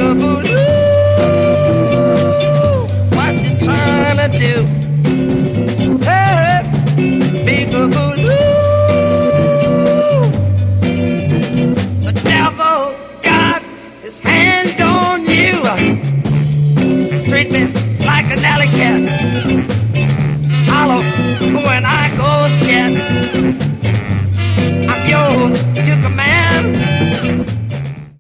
what you trying to do? Hey, peekaboo, the devil got his hands on you. Treat me like an alley cat.